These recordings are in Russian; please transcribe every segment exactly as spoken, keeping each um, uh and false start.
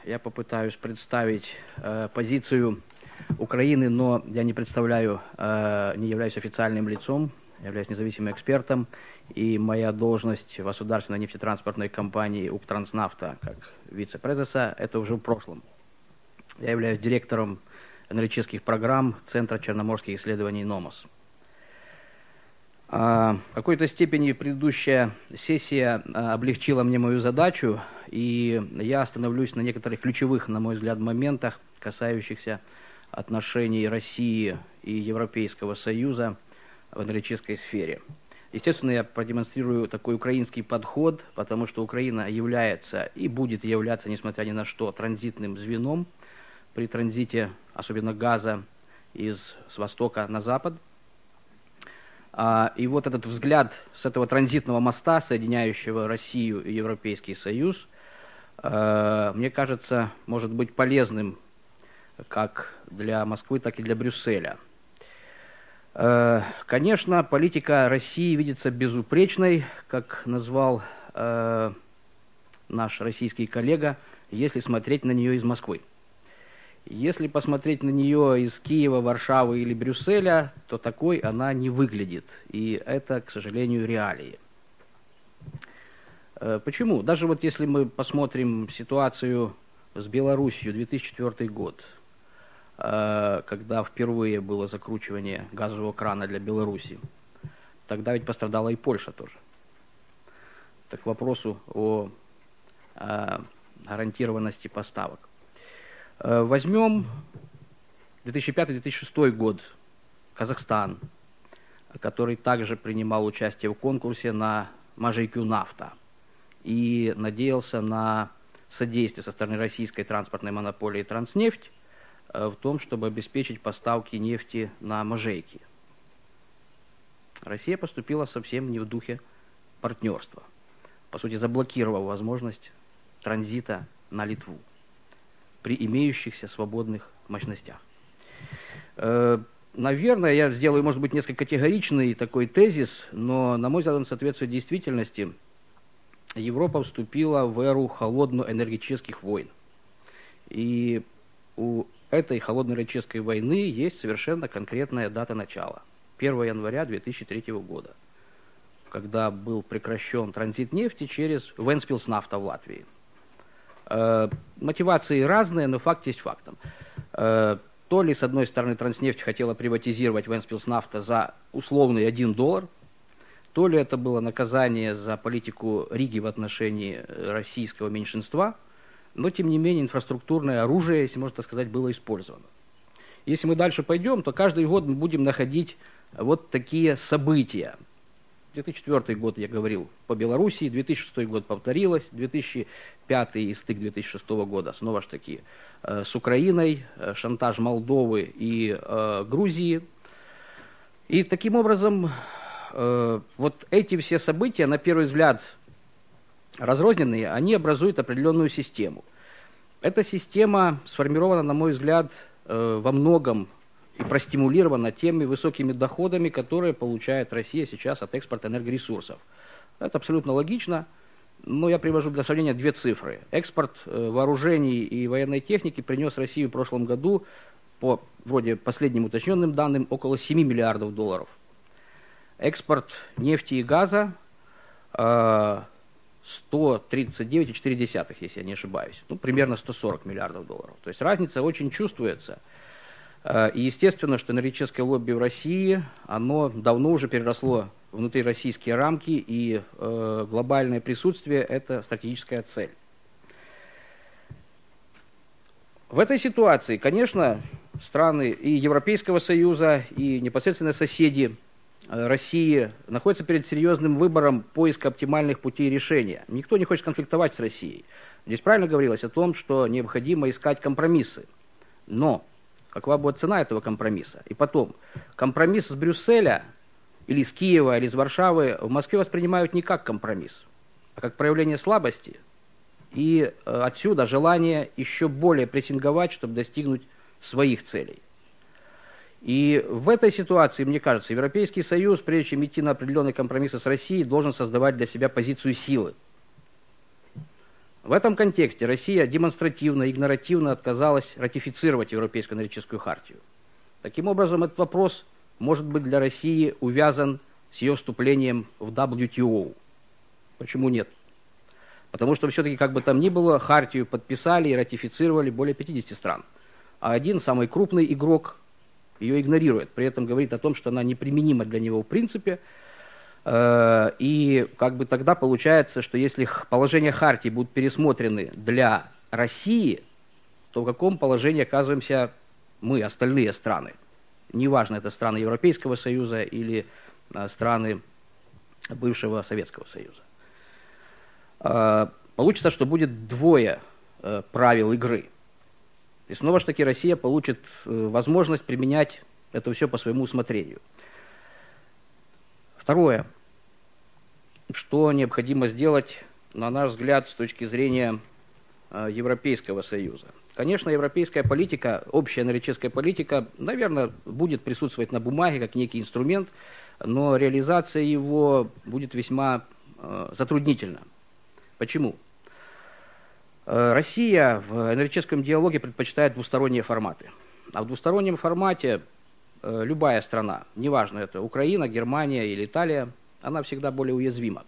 я попытаюсь представить э, позицию Украины, но я не представляю, э, не являюсь официальным лицом, являюсь независимым экспертом, и моя должность в государственной нефтетранспортной компании «Укртранснафта» как вице-президента, это уже в прошлом. Я являюсь директором аналитических программ Центра черноморских исследований НОМОС. В какой-то степени предыдущая сессия облегчила мне мою задачу, и я остановлюсь на некоторых ключевых, на мой взгляд, моментах, касающихся отношений России и Европейского Союза в аналитической сфере. Естественно, я продемонстрирую такой украинский подход, потому что Украина является и будет являться, несмотря ни на что, транзитным звеном при транзите, особенно газа, из, с востока на запад. И вот этот взгляд с этого транзитного моста, соединяющего Россию и Европейский Союз, мне кажется, может быть полезным как для Москвы, так и для Брюсселя. Конечно, политика России видится безупречной, как назвал наш российский коллега, если смотреть на нее из Москвы. Если посмотреть на нее из Киева, Варшавы или Брюсселя, то такой она не выглядит. И это, к сожалению, реалии. Почему? Даже вот если мы посмотрим ситуацию с Белоруссией, две тысячи четвёртый год, когда впервые было закручивание газового крана для Беларуси, тогда ведь пострадала и Польша тоже. Так к вопросу о гарантированности поставок. Возьмем две тысячи пятый — две тысячи шестой год, Казахстан, который также принимал участие в конкурсе на Мажейкю-Нафта и надеялся на содействие со стороны российской транспортной монополии Транснефть в том, чтобы обеспечить поставки нефти на Мажейки. Россия поступила совсем не в духе партнерства, по сути заблокировав возможность транзита на Литву при имеющихся свободных мощностях. Наверное, я сделаю, может быть, несколько категоричный такой тезис, но, на мой взгляд, он соответствует действительности. Европа вступила в эру холодно-энергетических войн. И у этой холодно-энергетической войны есть совершенно конкретная дата начала. первого января две тысячи третьего года, когда был прекращен транзит нефти через Вентспилс-Нафта в Латвии. Мотивации разные, но факт есть фактом. То ли, с одной стороны, Транснефть хотела приватизировать Вентспилс-Нафта за условный один доллар, то ли это было наказание за политику Риги в отношении российского меньшинства, но, тем не менее, инфраструктурное оружие, если можно так сказать, было использовано. Если мы дальше пойдем, то каждый год мы будем находить вот такие события. две тысячи четвёртый год, я говорил, по Белоруссии, две тысячи шестой год повторилось, две тысячи пятый и стык две тысячи шестого года, снова же таки, э, с Украиной, э, шантаж Молдовы и э, Грузии. И таким образом, э, вот эти все события, на первый взгляд разрозненные, они образуют определенную систему. Эта система сформирована, на мой взгляд, э, во многом и простимулирована теми высокими доходами, которые получает Россия сейчас от экспорта энергоресурсов. Это абсолютно логично, но я привожу для сравнения две цифры. Экспорт вооружений и военной техники принес России в прошлом году, по вроде последним уточненным данным, около семи миллиардов долларов. Экспорт нефти и газа сто тридцать девять целых четыре десятых, если я не ошибаюсь, ну, примерно сто сорок миллиардов долларов. То есть разница очень чувствуется. И естественно, что энергетическое лобби в России, оно давно уже переросло внутри российские рамки, и э, глобальное присутствие – это стратегическая цель. В этой ситуации, конечно, страны и Европейского Союза, и непосредственно соседи э, России находятся перед серьезным выбором поиска оптимальных путей решения. Никто не хочет конфликтовать с Россией. Здесь правильно говорилось о том, что необходимо искать компромиссы. Но какова будет цена этого компромисса? И потом, компромисс с Брюсселя, или с Киева, или с Варшавы в Москве воспринимают не как компромисс, а как проявление слабости. И э, отсюда желание еще более прессинговать, чтобы достигнуть своих целей. И в этой ситуации, мне кажется, Европейский Союз, прежде чем идти на определенные компромиссы с Россией, должен создавать для себя позицию силы. В этом контексте Россия демонстративно, игноративно отказалась ратифицировать Европейскую энергетическую хартию. Таким образом, этот вопрос может быть для России увязан с ее вступлением в дабл ю ти о. Почему нет? Потому что все-таки, как бы там ни было, хартию подписали и ратифицировали более пятидесяти стран. А один, самый крупный игрок, ее игнорирует. При этом говорит о том, что она неприменима для него в принципе. И как бы тогда получается, что если положения хартии будут пересмотрены для России, то в каком положении оказываемся мы, остальные страны? Неважно, это страны Европейского Союза или страны бывшего Советского Союза. Получится, что будет двое правил игры. И снова же таки Россия получит возможность применять это все по своему усмотрению. Второе, что необходимо сделать, на наш взгляд, с точки зрения Европейского Союза. Конечно, европейская политика, общая энергетическая политика, наверное, будет присутствовать на бумаге как некий инструмент, но реализация его будет весьма э, затруднительна. Почему? Э, Россия в энергетическом диалоге предпочитает двусторонние форматы. А в двустороннем формате э, любая страна, неважно это Украина, Германия или Италия, она всегда более уязвима.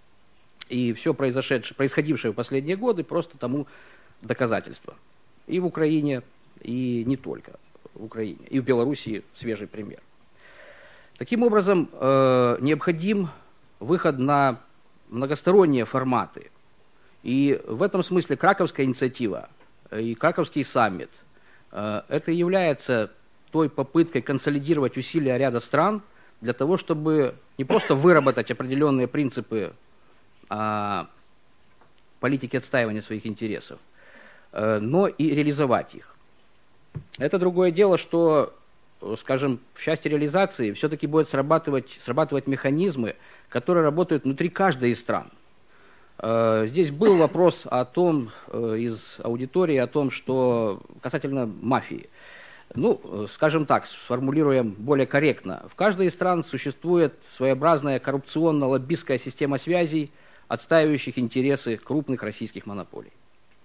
И все произошедшее, происходившее в последние годы просто тому доказательство. И в Украине, и не только в Украине. И в Белоруссии свежий пример. Таким образом, э, необходим выход на многосторонние форматы. И в этом смысле Краковская инициатива и Краковский саммит э, это и является той попыткой консолидировать усилия ряда стран для того, чтобы не просто выработать определенные принципы э, политики отстаивания своих интересов, э, но и реализовать их. Это другое дело, что, скажем, в части реализации все-таки будут срабатывать, срабатывать механизмы, которые работают внутри каждой из стран. Здесь был вопрос о том, из аудитории, о том, что касательно мафии. Ну, скажем так, сформулируем более корректно. В каждой из стран существует своеобразная коррупционно-лоббистская система связей, отстаивающих интересы крупных российских монополий.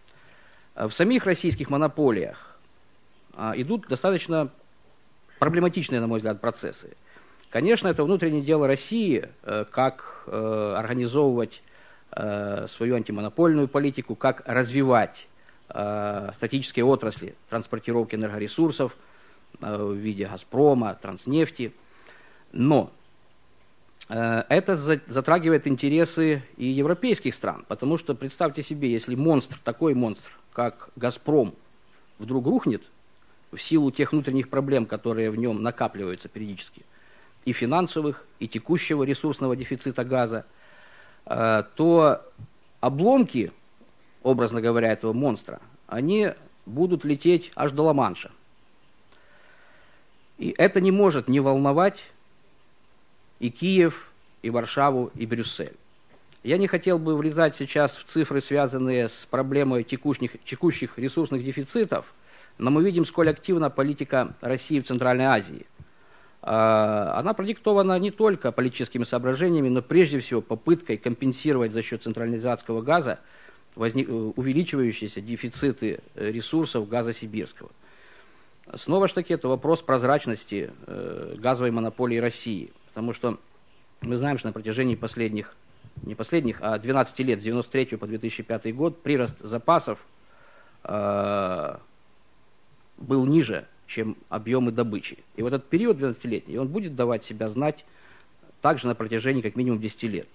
В самих российских монополиях идут достаточно проблематичные, на мой взгляд, процессы. Конечно, это внутреннее дело России, как организовывать свою антимонопольную политику, как развивать стратегические отрасли транспортировки энергоресурсов в виде «Газпрома», «Транснефти». Но это затрагивает интересы и европейских стран, потому что представьте себе, если монстр, такой монстр, как «Газпром», вдруг рухнет в силу тех внутренних проблем, которые в нем накапливаются периодически, и финансовых, и текущего ресурсного дефицита газа, то обломки, образно говоря, этого монстра, они будут лететь аж до Ла-Манша. И это не может не волновать и Киев, и Варшаву, и Брюссель. Я не хотел бы влезать сейчас в цифры, связанные с проблемой текущих, текущих ресурсных дефицитов, но мы видим, сколь активна политика России в Центральной Азии. Она продиктована не только политическими соображениями, но прежде всего попыткой компенсировать за счет централизации газа возник, увеличивающиеся дефициты ресурсов газа сибирского. Снова же таки, это вопрос прозрачности газовой монополии России, потому что мы знаем, что на протяжении последних, не последних, а двенадцати лет, с девяносто третьего по две тысячи пятый год, прирост запасов э, был ниже, чем объемы добычи. И вот этот период двенадцатилетний, он будет давать себя знать также на протяжении как минимум десяти лет.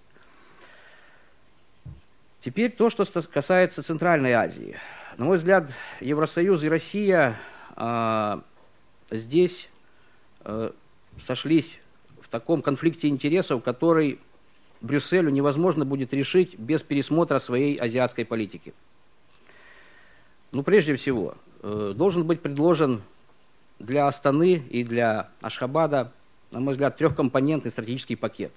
Теперь то, что касается Центральной Азии. На мой взгляд, Евросоюз и Россия э, здесь э, сошлись в таком конфликте интересов, который Брюсселю невозможно будет решить без пересмотра своей азиатской политики. Ну, прежде всего, э, должен быть предложен для Астаны и для Ашхабада, на мой взгляд, трехкомпонентный стратегический пакет.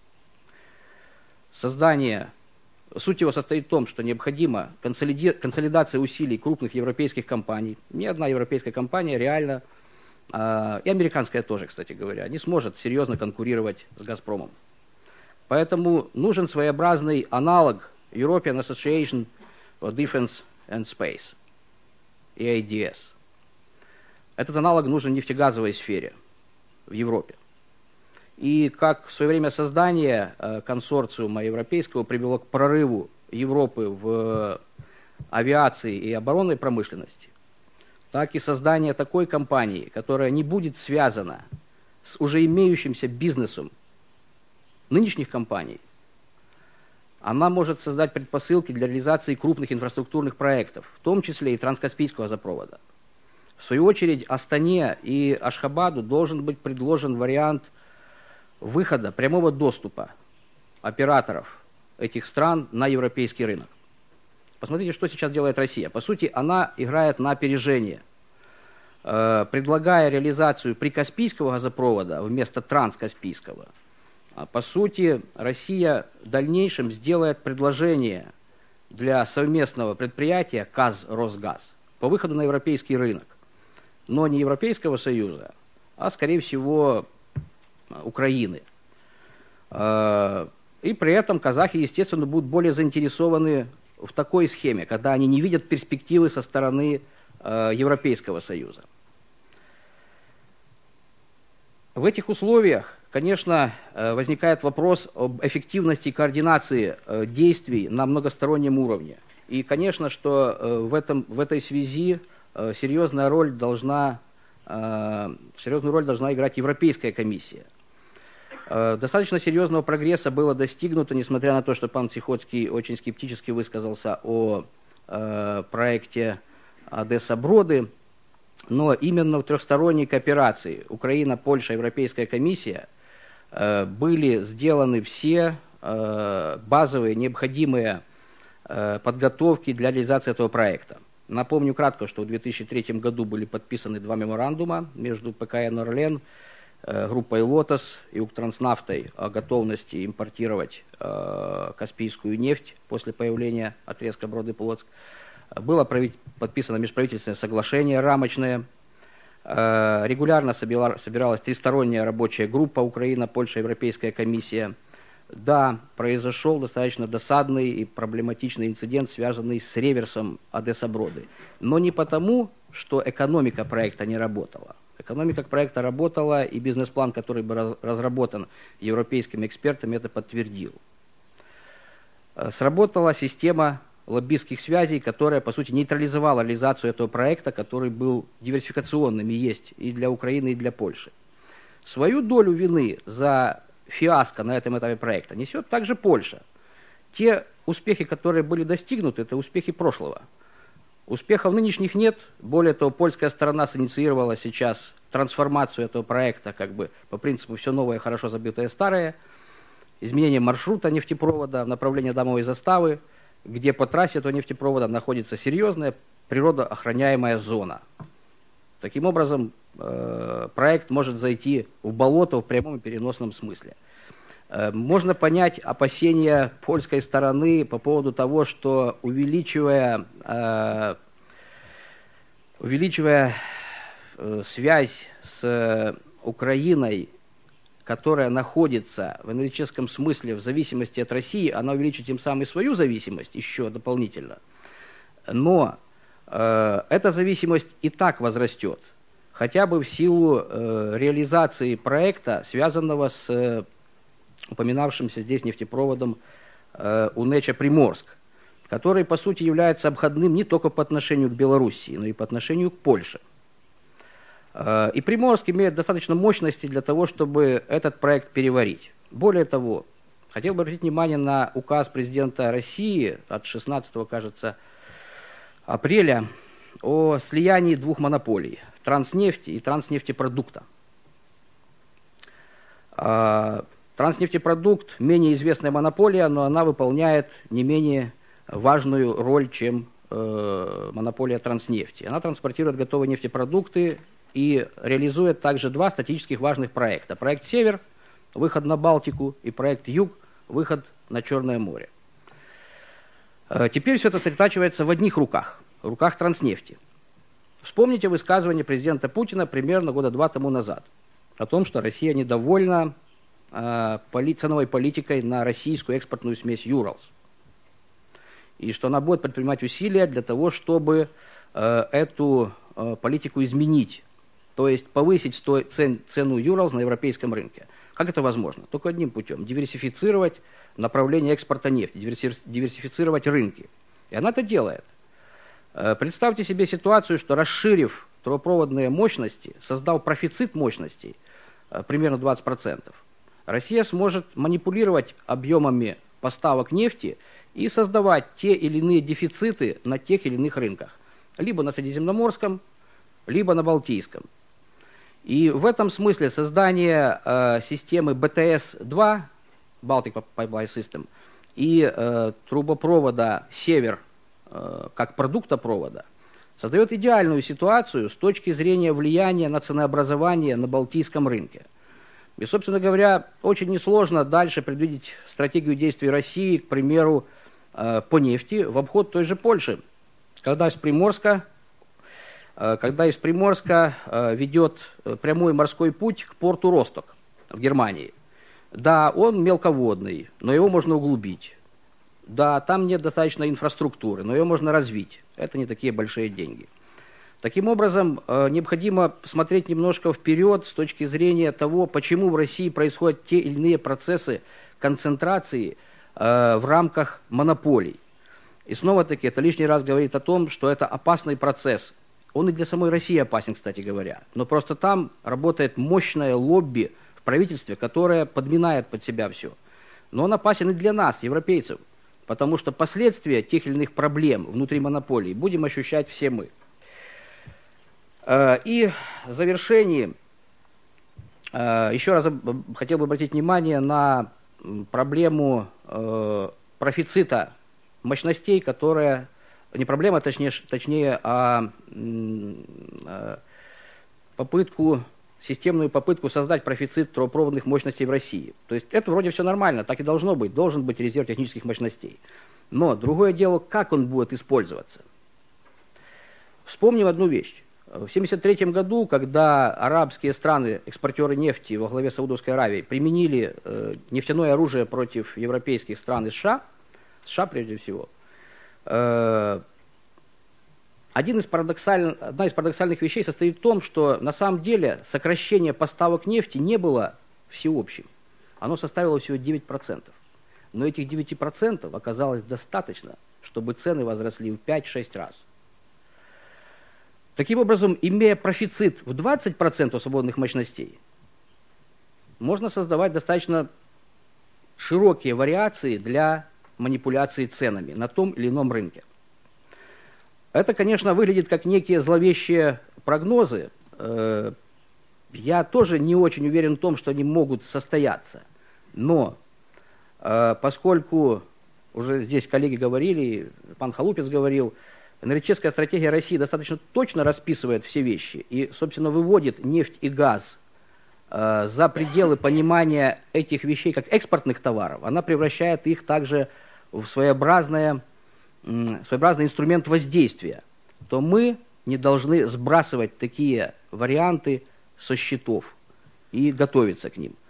Создание, суть его состоит в том, что необходима консолиди, консолидация усилий крупных европейских компаний. Ни одна европейская компания реально, э, и американская тоже, кстати говоря, не сможет серьезно конкурировать с «Газпромом». Поэтому нужен своеобразный аналог European Association for Defense and Space, и эй ди эс. Этот аналог нужен в нефтегазовой сфере в Европе. И как в свое время создание консорциума европейского привело к прорыву Европы в авиации и оборонной промышленности, так и создание такой компании, которая не будет связана с уже имеющимся бизнесом нынешних компаний, она может создать предпосылки для реализации крупных инфраструктурных проектов, в том числе и Транскаспийского газопровода. В свою очередь, Астане и Ашхабаду должен быть предложен вариант выхода, прямого доступа операторов этих стран на европейский рынок. Посмотрите, что сейчас делает Россия. По сути, она играет на опережение, э, предлагая реализацию прикаспийского газопровода вместо транскаспийского. По сути, Россия в дальнейшем сделает предложение для совместного предприятия КАЗ-Росгаз по выходу на европейский рынок, но не Европейского Союза, а, скорее всего, Украины. И при этом казахи, естественно, будут более заинтересованы в такой схеме, когда они не видят перспективы со стороны Европейского Союза. В этих условиях, конечно, возникает вопрос об эффективности и координации действий на многостороннем уровне. И, конечно, что в, этом, в этой связи серьезная роль должна, серьезную роль должна играть Европейская комиссия. Достаточно серьезного прогресса было достигнуто, несмотря на то, что пан Цихоцкий очень скептически высказался о проекте Одесса-Броды. Но именно в трехсторонней кооперации Украина, Польша, Европейская комиссия были сделаны все базовые необходимые подготовки для реализации этого проекта. Напомню кратко, что в две тысячи третьем году были подписаны два меморандума между ПКН «Орлен», группой «Лотос» и «Укртранснафтой» о готовности импортировать каспийскую нефть после появления отрезка Броды-Полоцк. Было подписано межправительственное соглашение рамочное. Регулярно собиралась тристоронняя рабочая группа Украина, Польша, Европейская комиссия. Да, произошел достаточно досадный и проблематичный инцидент, связанный с реверсом Одесса-Броды. Но не потому, что экономика проекта не работала. Экономика проекта работала, и бизнес-план, который был разработан европейскими экспертами, это подтвердил. Сработала система лоббистских связей, которая, по сути, нейтрализовала реализацию этого проекта, который был диверсификационным и есть и для Украины, и для Польши. Свою долю вины за фиаско на этом этапе проекта несет также Польша. Те успехи, которые были достигнуты, это успехи прошлого. Успехов нынешних нет. Более того, польская сторона синициировала сейчас трансформацию этого проекта, как бы по принципу «все новое, хорошо забытое старое», изменение маршрута нефтепровода в направлении Адамовой заставы, где по трассе этого нефтепровода находится серьезная природоохраняемая зона. Таким образом, э, проект может зайти в болото в прямом и переносном смысле. Э, можно понять опасения польской стороны по поводу того, что увеличивая, э, увеличивая э, связь с Украиной, которая находится в энергетическом смысле в зависимости от России, она увеличит тем самым и свою зависимость еще дополнительно. Но э, эта зависимость и так возрастет, хотя бы в силу э, реализации проекта, связанного с э, упоминавшимся здесь нефтепроводом э, Унеча-Приморск, который, по сути, является обходным не только по отношению к Белоруссии, но и по отношению к Польше. И Приморск имеет достаточно мощности для того, чтобы этот проект переварить. Более того, хотел бы обратить внимание на указ президента России от шестнадцатого, кажется, апреля о слиянии двух монополий – Транснефти и Транснефтепродукта. Транснефтепродукт – менее известная монополия, но она выполняет не менее важную роль, чем монополия Транснефти. Она транспортирует готовые нефтепродукты и реализует также два стратегических важных проекта. Проект «Север» – выход на Балтику, и проект «Юг» – выход на Черное море. Теперь все это сосредотачивается в одних руках, в руках Транснефти. Вспомните высказывание президента Путина примерно года два тому назад о том, что Россия недовольна э, поли, ценовой политикой на российскую экспортную смесь «Юралс». и что она будет предпринимать усилия для того, чтобы э, эту э, политику изменить, то есть повысить сто, цен, цену Уралс на европейском рынке. Как это возможно? Только одним путем. Диверсифицировать направление экспорта нефти, диверсифицировать рынки. И она это делает. Э, представьте себе ситуацию, что расширив трубопроводные мощности, создав профицит мощностей, э, примерно двадцать процентов, Россия сможет манипулировать объемами поставок нефти и создавать те или иные дефициты на тех или иных рынках. Либо на Средиземноморском, либо на Балтийском. И в этом смысле создание э, системы бэ тэ эс два, Baltic Pipeline System, и э, трубопровода «Север» э, как продуктопровода создает идеальную ситуацию с точки зрения влияния на ценообразование на Балтийском рынке. И, собственно говоря, очень несложно дальше предвидеть стратегию действий России, к примеру, по нефти в обход той же Польши. Когда из Приморска, когда из Приморска ведет прямой морской путь к порту Росток в Германии. Да, он мелководный, но его можно углубить. Да, там нет достаточно инфраструктуры, но ее можно развить. Это не такие большие деньги. Таким образом, необходимо смотреть немножко вперед с точки зрения того, почему в России происходят те или иные процессы концентрации в рамках монополий. И снова-таки это лишний раз говорит о том, что это опасный процесс. Он и для самой России опасен, кстати говоря. Но просто там работает мощное лобби в правительстве, которое подминает под себя все. Но он опасен и для нас, европейцев, потому что последствия тех или иных проблем внутри монополий будем ощущать все мы. И в завершении еще раз хотел бы обратить внимание на проблему профицита мощностей, которая, не проблема, точнее, точнее а попытку, системную попытку создать профицит трубопроводных мощностей в России. То есть это вроде все нормально, так и должно быть, должен быть резерв технических мощностей. Но другое дело, как он будет использоваться. Вспомним одну вещь. В семьдесят третьем году, когда арабские страны, экспортеры нефти во главе Саудовской Аравии, применили э, нефтяное оружие против европейских стран и США, США прежде всего, э, один из парадоксаль... одна из парадоксальных вещей состоит в том, что на самом деле сокращение поставок нефти не было всеобщим. Оно составило всего девять процентов. Но этих девяти процентов оказалось достаточно, чтобы цены возросли в пять-шесть раз. Таким образом, имея профицит в двадцать процентов свободных мощностей, можно создавать достаточно широкие вариации для манипуляции ценами на том или ином рынке. Это, конечно, выглядит как некие зловещие прогнозы. Я тоже не очень уверен в том, что они могут состояться. Но поскольку уже здесь коллеги говорили, пан Халупец говорил, энергетическая стратегия России достаточно точно расписывает все вещи и, собственно, выводит нефть и газ э, за пределы понимания этих вещей как экспортных товаров. Она превращает их также в своеобразное, э, своеобразный инструмент воздействия. То мы не должны сбрасывать такие варианты со счетов и готовиться к ним.